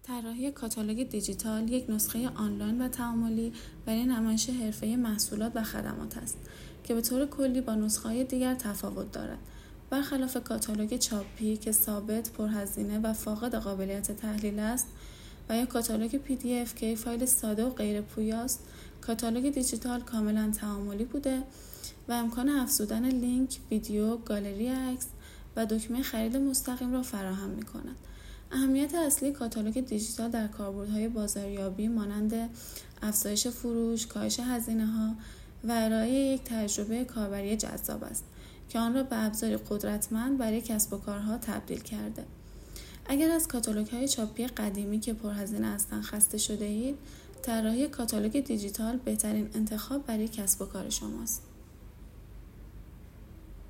طراحی کاتالوگ دیجیتال یک نسخه آنلاین و تعاملی برای نمایش حرفه‌ای محصولات و خدمات است که به طور کلی با نسخه‌های دیگر تفاوت دارد. برخلاف کاتالوگ چاپی که ثابت، پرهزینه و فاقد قابلیت تحلیل است و یا کاتالوگ PDF که فایل ساده و غیر پویاست، کاتالوگ دیجیتال کاملا تعاملی بوده و امکان افزودن لینک، ویدیو، گالری عکس و دکمه خرید مستقیم را فراهم می‌کند. اهمیت اصلی کاتالوگ دیجیتال در کاربردهای بازاریابی مانند افزایش فروش، کاهش هزینه‌ها و ارائه یک تجربه کاربری جذاب است که آن را به ابزاری قدرتمند برای کسب و کارها تبدیل کرده. اگر از کاتالوگ‌های چاپی قدیمی که پرهزینه هستند خسته شده اید، طراحی کاتالوگ دیجیتال بهترین انتخاب برای کسب و کار شماست.